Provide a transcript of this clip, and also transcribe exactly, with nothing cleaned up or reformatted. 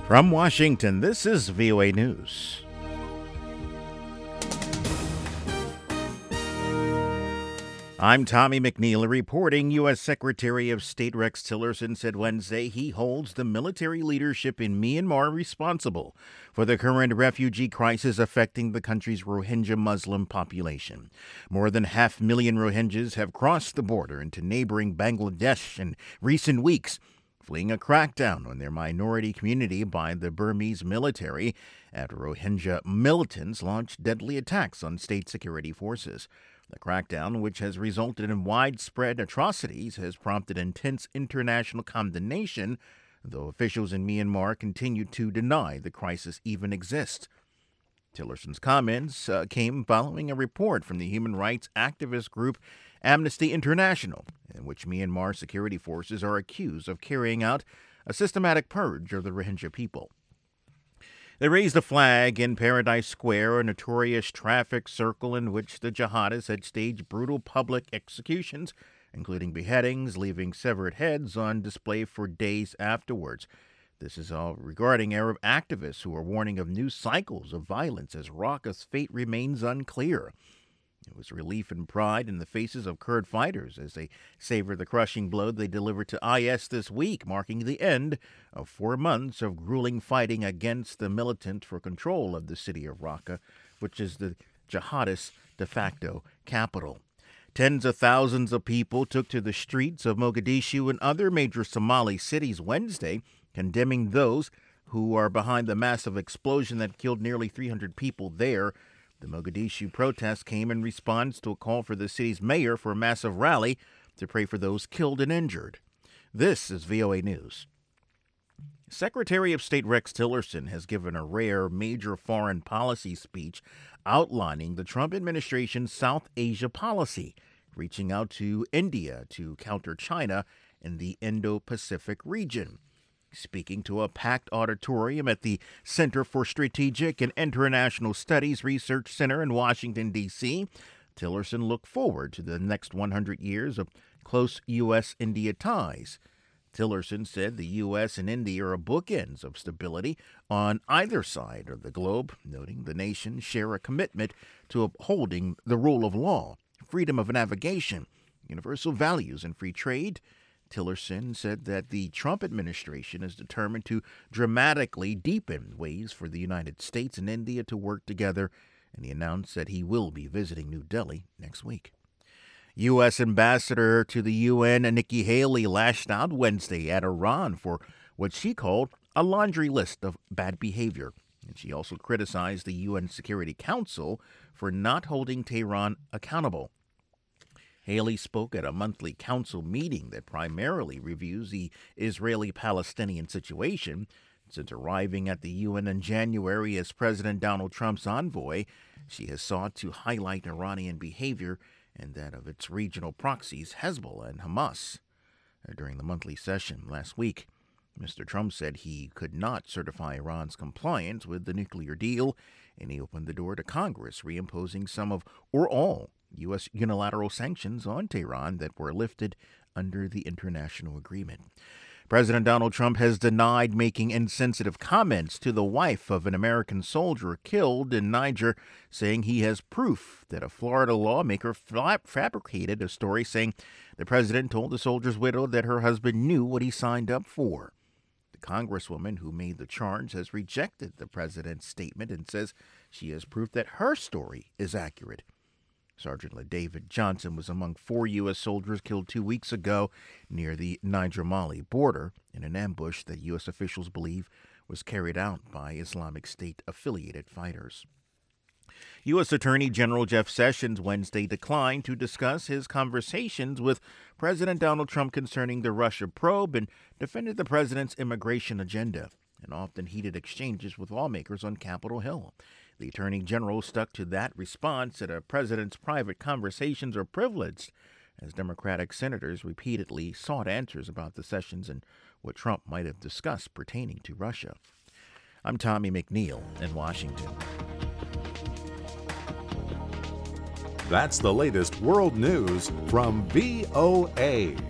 From Washington, this is V O A News. I'm Tommy McNeil reporting. U S. Secretary of State Rex Tillerson said Wednesday he holds the military leadership in Myanmar responsible for the current refugee crisis affecting the country's Rohingya Muslim population. More than half a million Rohingyas have crossed the border into neighboring Bangladesh in recent weeks, fleeing a crackdown on their minority community by the Burmese military after Rohingya militants launched deadly attacks on state security forces. The crackdown, which has resulted in widespread atrocities, has prompted intense international condemnation, though officials in Myanmar continue to deny the crisis even exists. Tillerson's comments uh, came following a report from the human rights activist group Amnesty International, in which Myanmar security forces are accused of carrying out a systematic purge of the Rohingya people. They raised a flag in Paradise Square, a notorious traffic circle in which the jihadists had staged brutal public executions, including beheadings, leaving severed heads on display for days afterwards. This is all regarding Arab activists who are warning of new cycles of violence as Raqqa's fate remains unclear. It was relief and pride in the faces of Kurd fighters as they savored the crushing blow they delivered to I S this week, marking the end of four months of grueling fighting against the militant for control of the city of Raqqa, which is the jihadist de facto capital. Tens of thousands of people took to the streets of Mogadishu and other major Somali cities Wednesday, condemning those who are behind the massive explosion that killed nearly three hundred people there. The Mogadishu protest came in response to a call for the city's mayor for a massive rally to pray for those killed and injured. This is V O A News. Secretary of State Rex Tillerson has given a rare major foreign policy speech outlining the Trump administration's South Asia policy, reaching out to India to counter China in the Indo-Pacific region. Speaking to a packed auditorium at the Center for Strategic and International Studies Research Center in Washington, D C, Tillerson looked forward to the next one hundred years of close U S India ties. Tillerson said the U S and India are bookends of stability on either side of the globe, noting the nations share a commitment to upholding the rule of law, freedom of navigation, universal values, and free trade. Tillerson said that the Trump administration is determined to dramatically deepen ways for the United States and India to work together, and he announced that he will be visiting New Delhi next week. U S. Ambassador to the U N Nikki Haley lashed out Wednesday at Iran for what she called a laundry list of bad behavior, and she also criticized the U N Security Council for not holding Tehran accountable. Haley spoke at a monthly council meeting that primarily reviews the Israeli-Palestinian situation. Since arriving at the U N in January as President Donald Trump's envoy, she has sought to highlight Iranian behavior and that of its regional proxies, Hezbollah and Hamas. During the monthly session last week, Mister Trump said he could not certify Iran's compliance with the nuclear deal, and he opened the door to Congress reimposing some of or all U S unilateral sanctions on Tehran that were lifted under the international agreement. President Donald Trump has denied making insensitive comments to the wife of an American soldier killed in Niger, saying he has proof that a Florida lawmaker fabricated a story saying the president told the soldier's widow that her husband knew what he signed up for. The congresswoman who made the charge has rejected the president's statement and says she has proof that her story is accurate. Sergeant LaDavid Johnson was among four U S soldiers killed two weeks ago near the Niger-Mali border in an ambush that U S officials believe was carried out by Islamic State-affiliated fighters. U S. Attorney General Jeff Sessions Wednesday declined to discuss his conversations with President Donald Trump concerning the Russia probe and defended the president's immigration agenda and often heated exchanges with lawmakers on Capitol Hill. The Attorney General stuck to that response that a president's private conversations are privileged, as Democratic senators repeatedly sought answers about the sessions and what Trump might have discussed pertaining to Russia. I'm Tommy McNeil in Washington. That's the latest world news from V O A.